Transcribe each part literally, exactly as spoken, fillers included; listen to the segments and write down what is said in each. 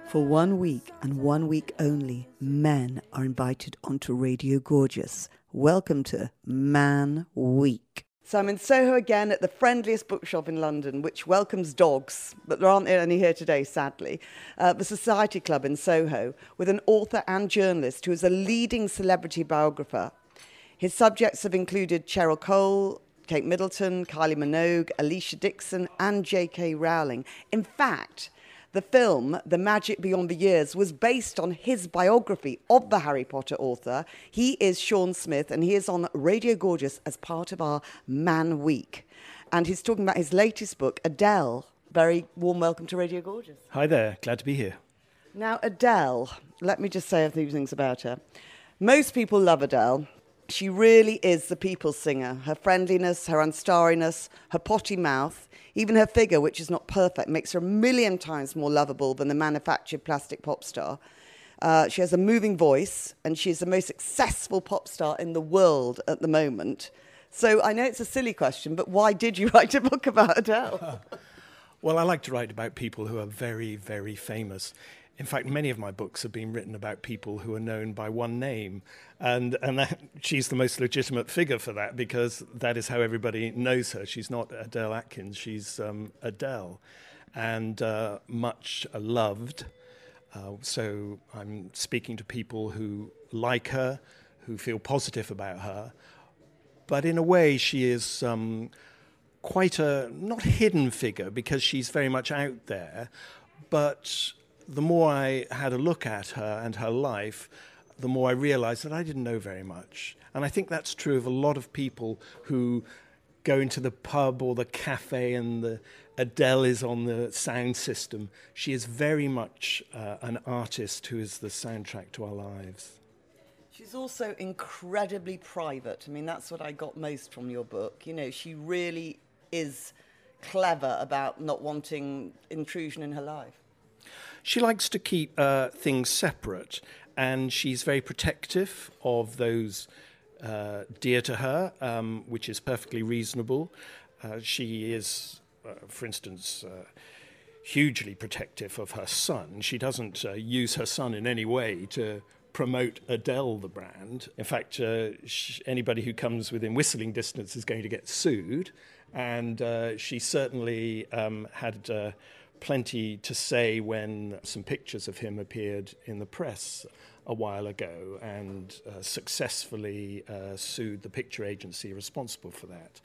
For one week and one week only, men are invited onto Radio Gorgeous. Welcome to Man Week. So I'm in Soho again at the friendliest bookshop in London, which welcomes dogs, but there aren't any here today, sadly. Uh, the Society Club in Soho, with an author and journalist who is a leading celebrity biographer. His subjects have included Cheryl Cole, Kate Middleton, Kylie Minogue, Alicia Dixon, and J K Rowling. In fact, the film, The Magic Beyond the Years, was based on his biography of the Harry Potter author. He is Sean Smith, and he is on Radio Gorgeous as part of our Man Week. And he's talking about his latest book, Adele. Very warm welcome to Radio Gorgeous. Hi there, glad to be here. Now, Adele, let me just say a few things about her. Most people love Adele. She really is the people's singer. Her friendliness, her unstarriness, her potty mouth, even her figure, which is not perfect, makes her a million times more lovable than the manufactured plastic pop star. Uh, she has a moving voice, and she's the most successful pop star in the world at the moment. So I know it's a silly question, but why did you write a book about Adele? Well, I like to write about people who are very, very famous. In fact, many of my books have been written about people who are known by one name. And and that, she's the most legitimate figure for that, because that is how everybody knows her. She's not Adele Atkins, she's um, Adele. And uh, much loved. Uh, so I'm speaking to people who like her, who feel positive about her. But in a way, she is um, quite a, not hidden figure, because she's very much out there, but the more I had a look at her and her life, the more I realized that I didn't know very much. And I think that's true of a lot of people who go into the pub or the cafe and the Adele is on the sound system. She is very much uh, an artist who is the soundtrack to our lives. She's also incredibly private. I mean, that's what I got most from your book. You know, she really is clever about not wanting intrusion in her life. She likes to keep uh, things separate, and she's very protective of those uh, dear to her, um, which is perfectly reasonable. Uh, she is, uh, for instance, uh, hugely protective of her son. She doesn't uh, use her son in any way to promote Adele, the brand. In fact, uh, sh- anybody who comes within whistling distance is going to get sued, and uh, she certainly um, had Uh, plenty to say when some pictures of him appeared in the press a while ago, and uh, successfully uh, sued the picture agency responsible for that.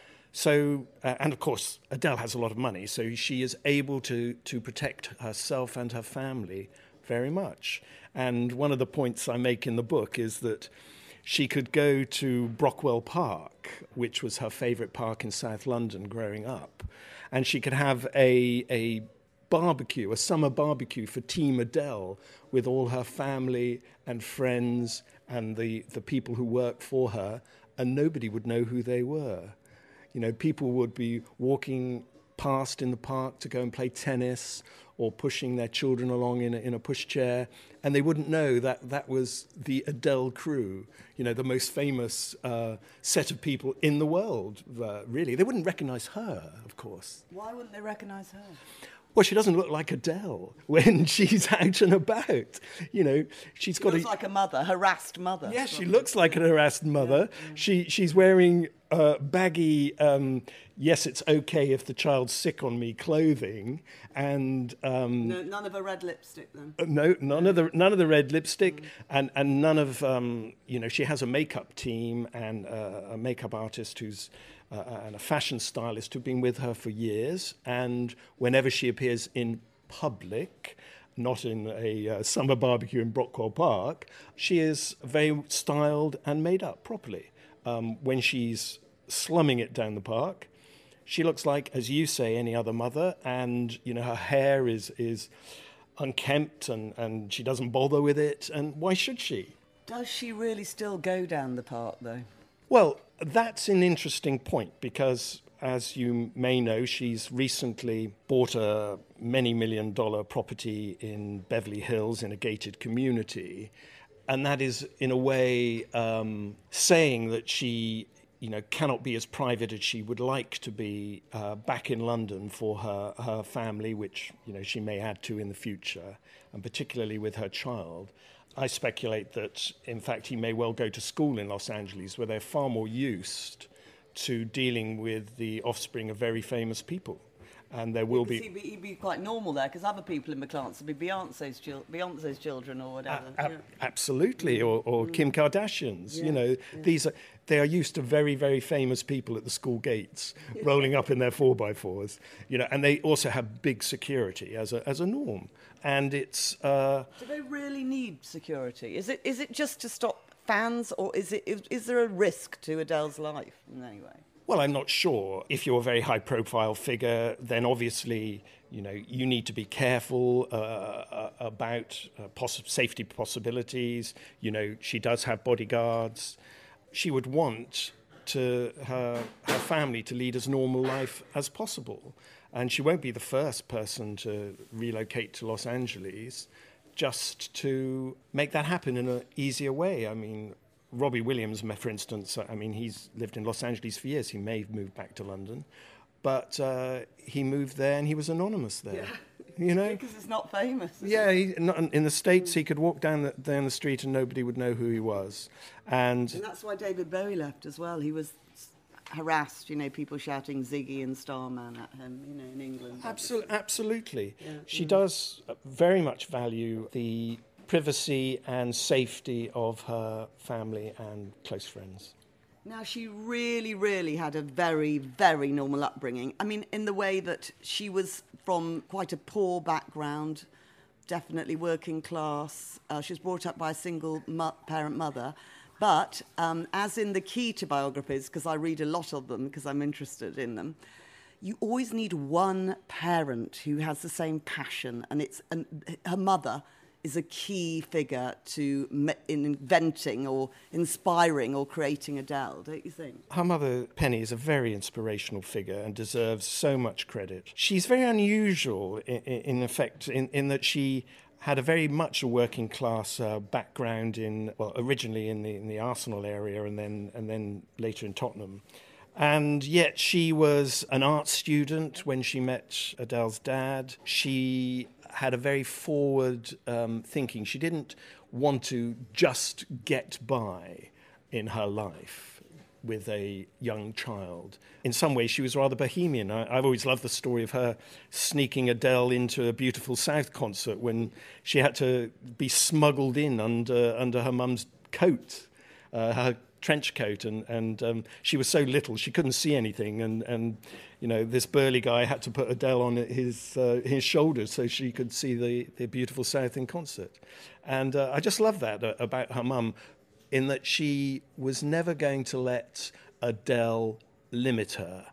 So, uh, and of course, Adele has a lot of money, so she is able to, to protect herself and her family very much. And one of the points I make in the book is that she could go to Brockwell Park, which was her favourite park in South London growing up, and she could have a, a barbecue, a summer barbecue for Team Adele with all her family and friends and the, the people who work for her, and nobody would know who they were. You know, people would be walking past in the park to go and play tennis or pushing their children along in a, in a pushchair, and they wouldn't know that that was the Adele crew, you know, the most famous uh, set of people in the world, uh, really. They wouldn't recognize her, of course. Why wouldn't they recognize her? Well, she doesn't look like Adele when she's out and about. You know, she's she got looks a... like a mother, harassed mother. Yeah, she looks like a harassed mother. Yeah, yeah. She She's wearing uh, baggy, um, yes, it's okay if the child's sick on me clothing, and... Um, no, none of a red lipstick, then? No, none of the none of the red lipstick, mm. and, and none of, um, you know, she has a makeup team and uh, a makeup artist who's... Uh, and a fashion stylist who've been with her for years, and whenever she appears in public, not in a uh, summer barbecue in Brockwell Park, she is very styled and made up properly. Um, when she's slumming it down the park, she looks like, as you say, any other mother, and you know her hair is is unkempt, and, and she doesn't bother with it, and why should she? Does she really still go down the park, though? Well, that's an interesting point, because, as you may know, she's recently bought a many million dollar property in Beverly Hills in a gated community. And that is, in a way, um, saying that she you know, cannot be as private as she would like to be uh, back in London for her, her family, which, you know, she may add to in the future, and particularly with her child. I speculate that, in fact, he may well go to school in Los Angeles, where they're far more used to dealing with the offspring of very famous people. And there will yeah, be... He'd be... He'd be quite normal there, because other people in McClance would be Beyonce's, chil- Beyonce's children or whatever. A- a- yeah. Absolutely, or, or mm. Kim Kardashian's. Yeah. You know, yeah. these are, they are used to very, very famous people at the school gates, rolling up in their four by fours. You know, and they also have big security as a as a norm. And it's... Uh, Do they really need security? Is it is it just to stop fans, or is it is, is there a risk to Adele's life in any way? Well, I'm not sure. If you're a very high-profile figure, then obviously, you know, you need to be careful uh, uh, about uh, poss- safety possibilities. You know, she does have bodyguards. She would want to her her family to lead as normal life as possible, and she won't be the first person to relocate to Los Angeles just to make that happen in an easier way. I mean, Robbie Williams, for instance, I mean, he's lived in Los Angeles for years. He may have moved back to London, but uh, he moved there and he was anonymous there. Yeah. You know, because it's not famous. Yeah, he, not, in the States, he could walk down the, down the street and nobody would know who he was. And, and that's why David Bowie left as well. He was harassed, you know, people shouting Ziggy and Starman at him, you know, in England. Absol- absolutely. Yeah. She mm. does very much value the privacy and safety of her family and close friends. Now, she really, really had a very, very normal upbringing. I mean, in the way that she was from quite a poor background, definitely working class. Uh, she was brought up by a single mo- parent mother. But um, as in the key to biographies, because I read a lot of them because I'm interested in them, you always need one parent who has the same passion. And it's and her mother is a key figure to me- in inventing or inspiring or creating Adele, don't you think? Her mother, Penny, is a very inspirational figure and deserves so much credit. She's very unusual, in, in effect, in, in that she had a very much a working class uh, background in, well, originally in the in the Arsenal area and then and then later in Tottenham. And yet she was an art student when she met Adele's dad. She had a very forward um, thinking. She didn't want to just get by in her life with a young child. In some ways, she was rather bohemian. I, I've always loved the story of her sneaking Adele into a Beautiful South concert when she had to be smuggled in under under her mum's coat, uh, her trench coat, and, and um, she was so little she couldn't see anything, and, and you know, this burly guy had to put Adele on his uh, his shoulders so she could see the, the Beautiful South in concert. And uh, I just love that uh, about her mum, in that she was never going to let Adele limit her.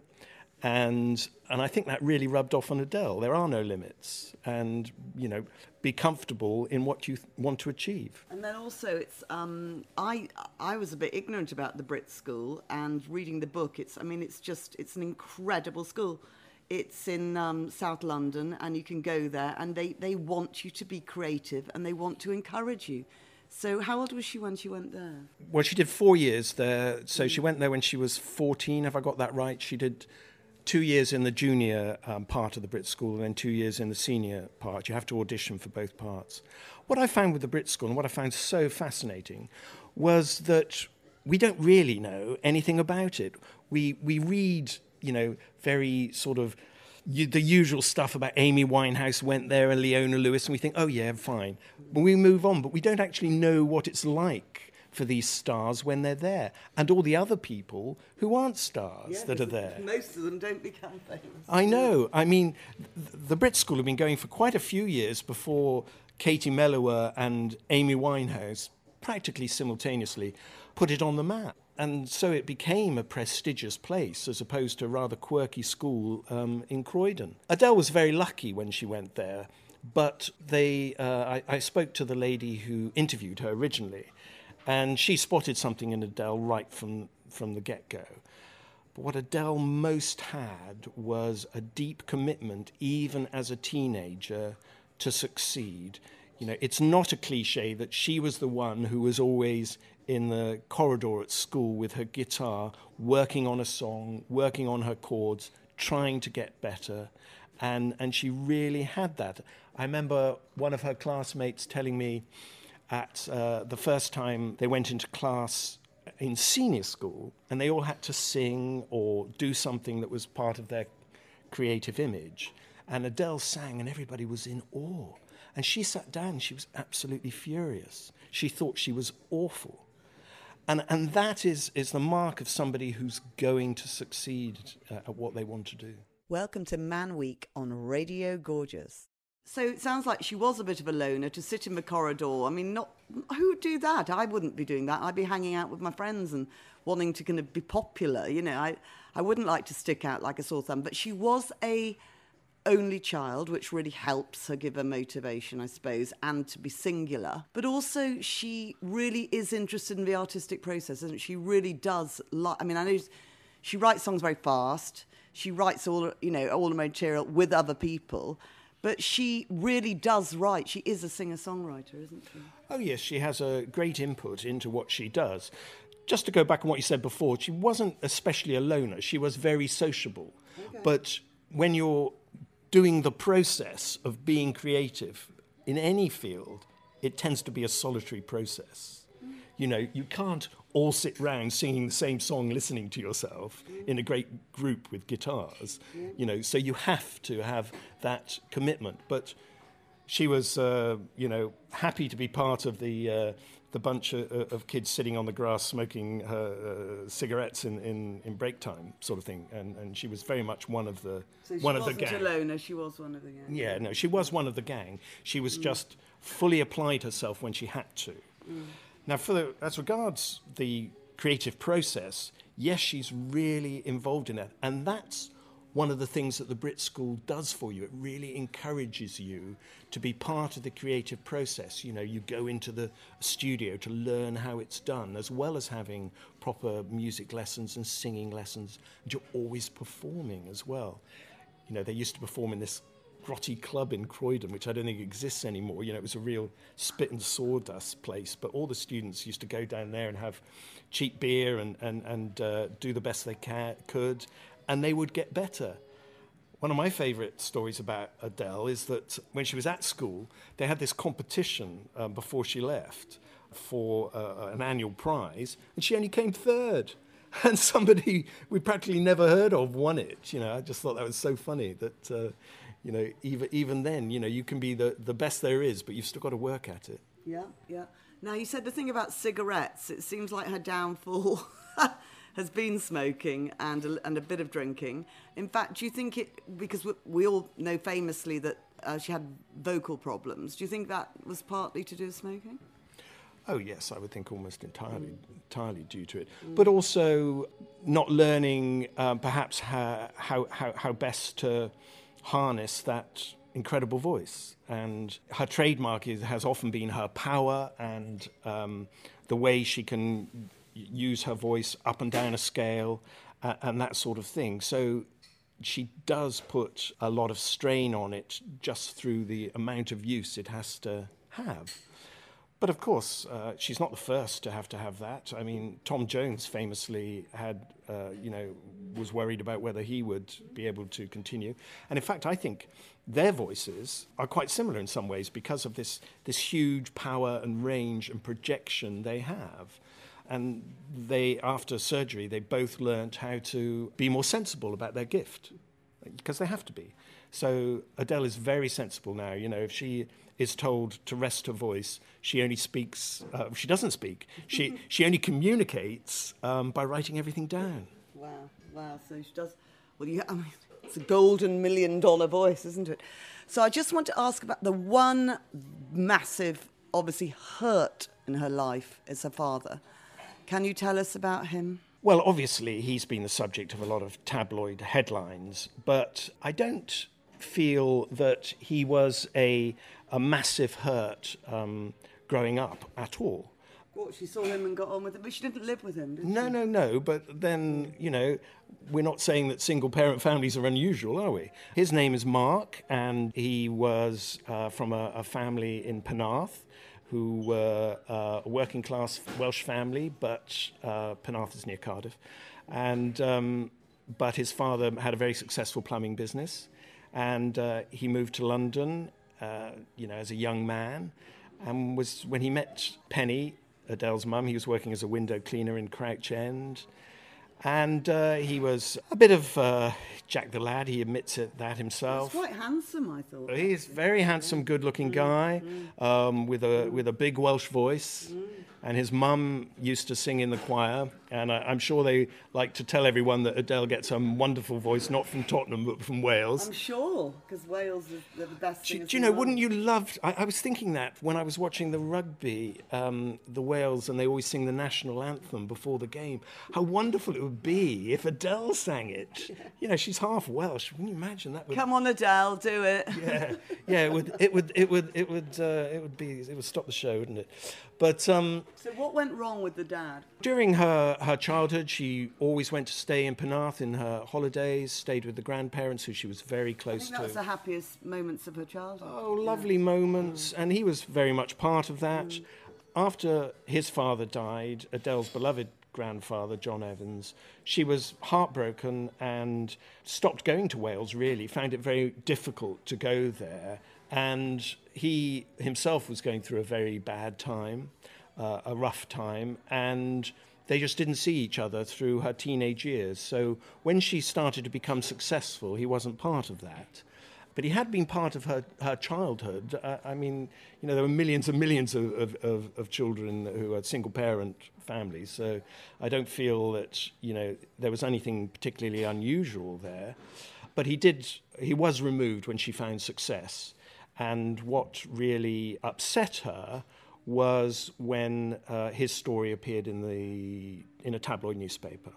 And and I think that really rubbed off on Adele. There are no limits, and, you know, be comfortable in what you th- want to achieve. And then also, it's um, I I was a bit ignorant about the Brit School, and reading the book, it's I mean, it's just it's an incredible school. It's in um, South London, and you can go there, and they, they want you to be creative, and they want to encourage you. So how old was she when she went there? Well, she did four years there. So mm. she went there when she was fourteen, have I got that right? She did two years in the junior um, part of the Brit School and then two years in the senior part. You have to audition for both parts. What I found with the Brit School, and what I found so fascinating, was that we don't really know anything about it. We we read, you know, very sort of you, the usual stuff about Amy Winehouse went there and Leona Lewis, and we think, oh yeah, fine. But we move on, but we don't actually know what it's like for these stars when they're there, and all the other people who aren't stars yeah, that are there. Most of them don't become famous. I know. I mean, the Brit School have been going for quite a few years before Katie Melua and Amy Winehouse, practically simultaneously, put it on the map. And so it became a prestigious place as opposed to a rather quirky school um, in Croydon. Adele was very lucky when she went there, but they, uh, I, I spoke to the lady who interviewed her originally, and she spotted something in Adele right from, from the get-go. But what Adele most had was a deep commitment, even as a teenager, to succeed. You know, it's not a cliche that she was the one who was always in the corridor at school with her guitar, working on a song, working on her chords, trying to get better. And, and she really had that. I remember one of her classmates telling me at uh, the first time they went into class in senior school, and they all had to sing or do something that was part of their creative image. And Adele sang, and everybody was in awe. And she sat down, and she was absolutely furious. She thought she was awful. And, and that is, is the mark of somebody who's going to succeed uh, at what they want to do. Welcome to Man Week on Radio Gorgeous. So it sounds like she was a bit of a loner to sit in the corridor. I mean, not who would do that? I wouldn't be doing that. I'd be hanging out with my friends and wanting to kind of be popular. You know, I, I wouldn't like to stick out like a sore thumb. But she was a only child, which really helps her give her motivation, I suppose, and to be singular. But also she really is interested in the artistic process, isn't she? She really does like, I mean, I know she writes songs very fast. She writes all, you know, all the material with other people. But she really does write. She is a singer-songwriter, isn't she? Oh, yes, she has a great input into what she does. Just to go back on what you said before, she wasn't especially a loner. She was very sociable. Okay. But when you're doing the process of being creative in any field, it tends to be a solitary process. Mm. You know, you can't all sit round singing the same song, listening to yourself mm. in a great group with guitars. Mm. You know, so you have to have that commitment. But she was, uh, you know, happy to be part of the uh, the bunch of, of kids sitting on the grass smoking her uh, cigarettes in, in, in break time, sort of thing. And, and she was very much one of the so one of the gang. She wasn't a loner, she was one of the gang. Yeah, no, she was one of the gang. She was mm. just fully applied herself when she had to. Mm. Now, for the, as regards the creative process, yes, she's really involved in it. And that's one of the things that the Brit School does for you. It really encourages you to be part of the creative process. You know, you go into the studio to learn how it's done, as well as having proper music lessons and singing lessons. And you're always performing as well. You know, they used to perform in this grotty club in Croydon, which I don't think exists anymore. You know, it was a real spit and sawdust place, but all the students used to go down there and have cheap beer and, and, and uh, do the best they can, could, and they would get better. One of my favourite stories about Adele is that when she was at school, they had this competition um, before she left for uh, an annual prize, and she only came third. And somebody we practically never heard of won it. You know, I just thought that was so funny that, uh, you know, even even then, you know, you can be the, the best there is, but you've still got to work at it. Yeah, yeah. Now, you said the thing about cigarettes. It seems like her downfall has been smoking and a, and a bit of drinking. In fact, do you think it, because we, we all know famously that uh, she had vocal problems, do you think that was partly to do with smoking? Oh, yes, I would think almost entirely mm. entirely due to it. Mm. But also not learning um, perhaps how, how, how, how best to harness that incredible voice. And her trademark is, has often been her power and um, the way she can use her voice up and down a scale uh, and that sort of thing. So she does put a lot of strain on it just through the amount of use it has to have. But of course, uh, she's not the first to have to have that. I mean, Tom Jones famously had, uh, you know, was worried about whether he would be able to continue. And in fact, I think their voices are quite similar in some ways because of this, this huge power and range and projection they have. And they, after surgery, they both learnt how to be more sensible about their gift, because they have to be. So Adele is very sensible now. You know, if she is told to rest her voice, she only speaks, uh, she doesn't speak, she she only communicates um, by writing everything down. Wow, wow, so she does, well, you, I mean, it's a golden million dollar voice, isn't it? So I just want to ask about the one massive, obviously, hurt in her life is her father. Can you tell us about him? Well, obviously, he's been the subject of a lot of tabloid headlines, but I don't feel that he was a, a massive hurt um, growing up at all. What, she saw him and got on with it, but she didn't live with him, did No, she? no, no. But then, you know, we're not saying that single-parent families are unusual, are we? His name is Mark, and he was uh, from a, a family in Penarth, who were uh, a working-class Welsh family, but uh, Penarth is near Cardiff. And um, but his father had a very successful plumbing business, and uh, he moved to London, uh, you know, as a young man, and was when he met Penny, Adele's mum, he was working as a window cleaner in Crouch End. And uh, he was a bit of uh, Jack the Lad, he admits it that himself. He's quite handsome, I thought. He's a very handsome, good-looking guy mm. um, with a with a big Welsh voice. Mm. And his mum used to sing in the choir, and I, I'm sure they like to tell everyone that Adele gets a wonderful voice, not from Tottenham, but from Wales. I'm sure, because Wales is the best Do, thing. do you know, wouldn't you love... I, I was thinking that when I was watching the rugby, um, the Wales, and they always sing the national anthem before the game. How wonderful it would be if Adele sang it. Yeah. You know, she's half Welsh. Wouldn't you imagine that? Would... Come on, Adele, do it. Yeah, yeah, it would, it would, it would, it would, uh, it would be, it would stop the show, wouldn't it? But um, so what went wrong with the dad? During her, her childhood, she always went to stay in Penarth in her holidays, stayed with the grandparents who she was very close I think to. that was the happiest moments of her childhood. Oh, lovely yeah. moments, mm. and he was very much part of that. Mm. After his father died, Adele's beloved grandfather, John Evans, she was heartbroken and stopped going to Wales, really, found it very difficult to go there. And he himself was going through a very bad time, uh, a rough time, and they just didn't see each other through her teenage years. So when she started to become successful, he wasn't part of that. But he had been part of her, her childhood. Uh, I mean, you know, there were millions and millions of, of, of, of children who had single-parent families, so I don't feel that, you know, there was anything particularly unusual there. But he did, he was removed when she found success. And what really upset her was when uh, his story appeared in the in a tabloid newspaper,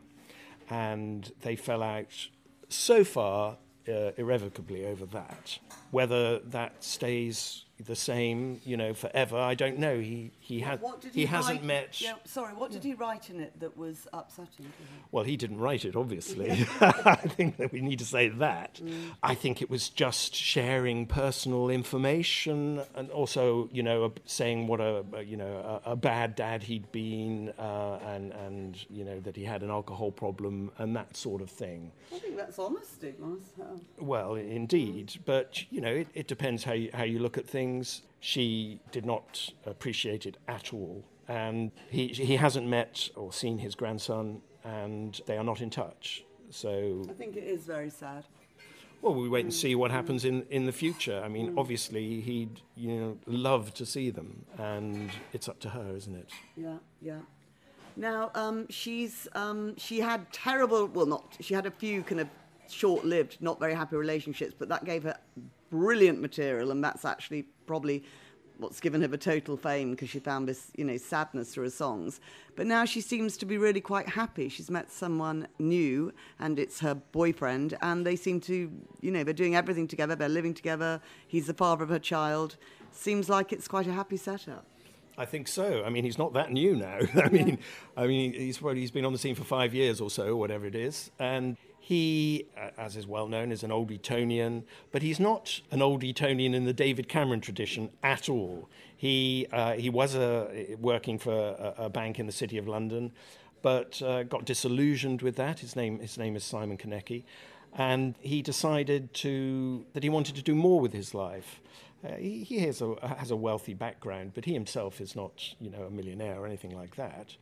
and they fell out so far uh, irrevocably over that. Whether that stays the same, you know, forever, I don't know. He he had he, he hasn't met. Yeah, sorry, what did he write in it that was upsetting to him? Well, he didn't write it, obviously. I think that we need to say that. Mm. I think it was just sharing personal information, and also, you know, saying what a, a you know a, a bad dad he'd been, uh, and and you know that he had an alcohol problem and that sort of thing. I think that's honesty, myself. Well, indeed, but you know, it, it depends how you, how you look at things. She did not appreciate it at all, and he he hasn't met or seen his grandson, and they are not in touch. So I think it is very sad. Well, we wait and see what happens in, in the future. I mean, mm. obviously he'd you know love to see them, and it's up to her, isn't it? Yeah, yeah. Now um, she's um, she had terrible. Well, not she had a few kind of short-lived, not very happy relationships, but that gave her brilliant material, and that's actually probably what's given her the total fame, because she found this, you know, sadness through her songs. But now she seems to be really quite happy. She's met someone new, and it's her boyfriend, and they seem to, you know, they're doing everything together, they're living together, he's the father of her child. Seems like it's quite a happy setup. I think so. I mean, he's not that new now. I mean, yeah. I mean, he's well, he's been on the scene for five years or so, whatever it is, and he, as is well known, is an old Etonian, but he's not an old Etonian in the David Cameron tradition at all. He uh, he was a, working for a, a bank in the City of London, but uh, got disillusioned with that. His name his name is Simon Konecki, and he decided to that he wanted to do more with his life. Uh, he he has a, has a wealthy background, but he himself is not, you know, a millionaire or anything like that.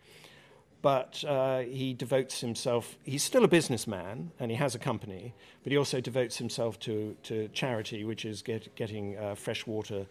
But uh, he devotes himself, he's still a businessman, and he has a company, but he also devotes himself to, to charity, which is get, getting uh, fresh water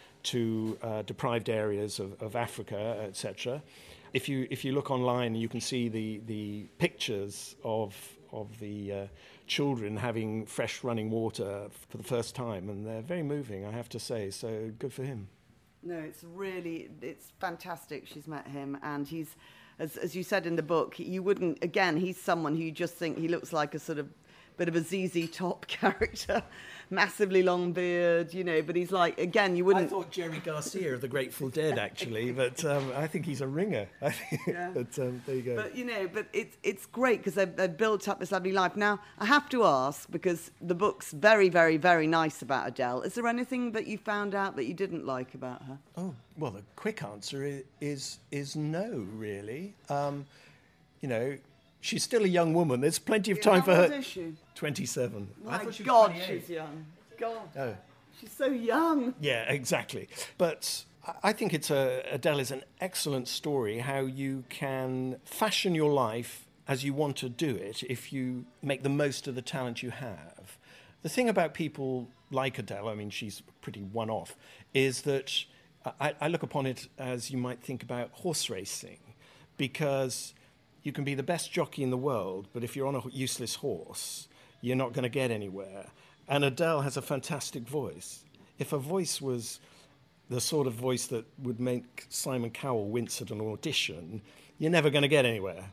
to uh, deprived areas of, of Africa, et cetera. If you if you look online, you can see the, the pictures of of the uh, children having fresh running water for the first time, and they're very moving, I have to say, so good for him. No, it's really, it's fantastic she's met him, and he's, As, as you said in the book, you wouldn't, again, he's someone who you just think he looks like a sort of bit of a Z Z Top character, massively long beard, you know, but he's like, again, you wouldn't... I thought Jerry Garcia of the Grateful Dead, actually, but um, I think he's a ringer. I think, yeah. But um, there you go. But, you know, but it's, it's great because they've, they've built up this lovely life. Now, I have to ask, because the book's very, very, very nice about Adele, is there anything that you found out that you didn't like about her? Oh, well, the quick answer is is, is no, really. Um, you know, she's still a young woman. There's plenty of time yeah, for her. How old is she? twenty-seven. My I thought she was God, twenty-eight. she's young. God, Oh. she's so young. Yeah, exactly. But I think it's a, Adele is an excellent story, how you can fashion your life as you want to do it if you make the most of the talent you have. The thing about people like Adele, I mean, she's pretty one-off, is that I, I look upon it as you might think about horse racing, because you can be the best jockey in the world, but if you're on a useless horse, you're not going to get anywhere. And Adele has a fantastic voice. If her voice was the sort of voice that would make Simon Cowell wince at an audition, you're never going to get anywhere.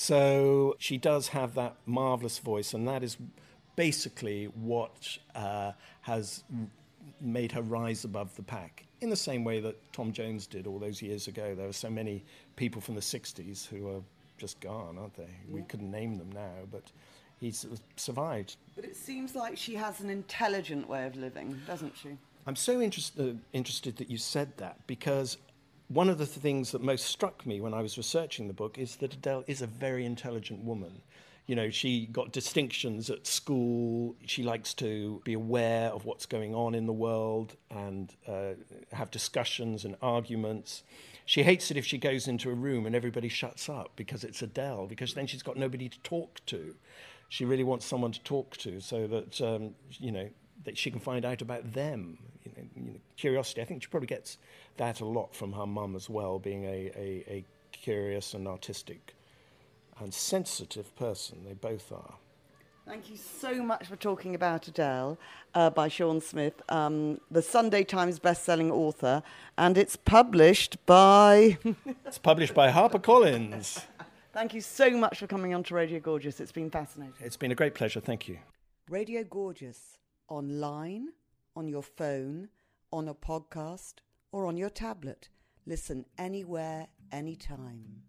So she does have that marvellous voice, and that is basically what uh, has made her rise above the pack, in the same way that Tom Jones did all those years ago. There were so many people from the sixties who are just gone, aren't they? Yeah. We couldn't name them now, but he's survived. But it seems like she has an intelligent way of living, doesn't she? I'm so interested interested that you said that, because one of the things that most struck me when I was researching the book is that Adele is a very intelligent woman. You know, she got distinctions at school. She likes to be aware of what's going on in the world and uh, have discussions and arguments. She hates it if she goes into a room and everybody shuts up, because it's Adele, because then she's got nobody to talk to. She really wants someone to talk to so that, um, you know, that she can find out about them. You know, you know, curiosity. I think she probably gets that a lot from her mum as well, being a, a, a curious and artistic and sensitive person. They both are. Thank you so much for talking about Adele uh, by Sean Smith, um, the Sunday Times best-selling author, and it's published by... It's published by HarperCollins. Thank you so much for coming on to Radio Gorgeous. It's been fascinating. It's been a great pleasure. Thank you. Radio Gorgeous, online, on your phone, on a podcast, or on your tablet. Listen anywhere, anytime.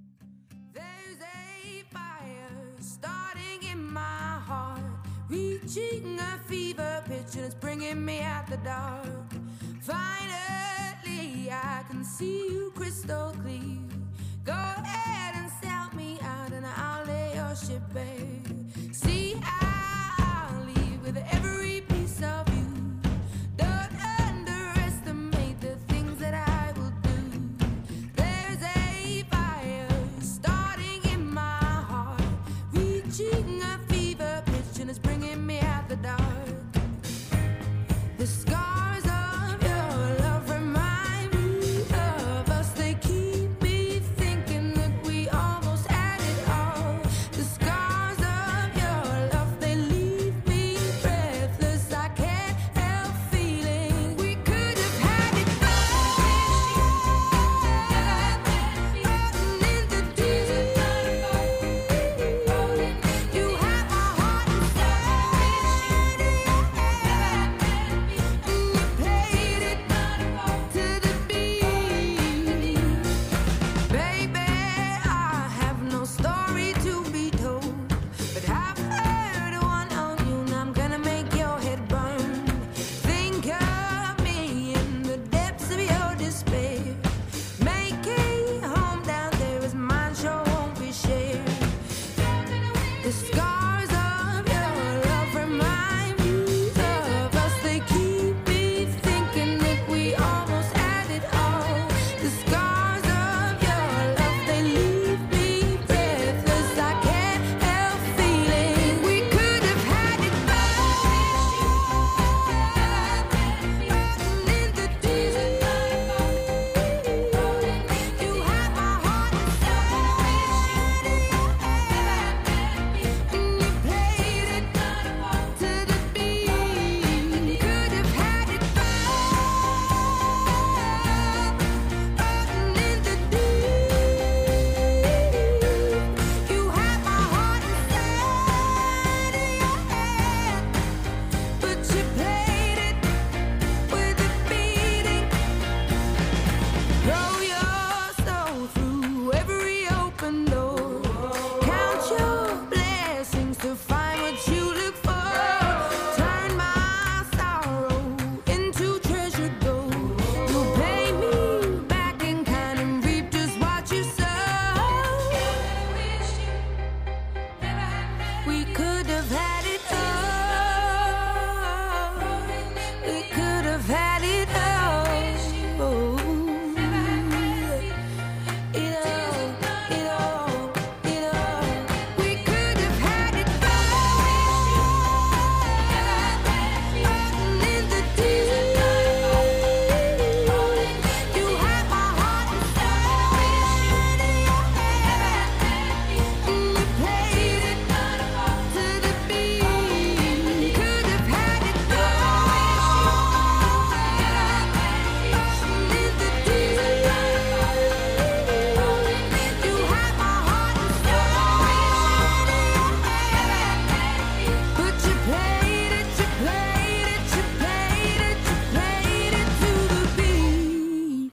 There's a fire starting in my heart, reaching a fever pitch, and it's bringing me out the dark. Finally, I can see you crystal clear.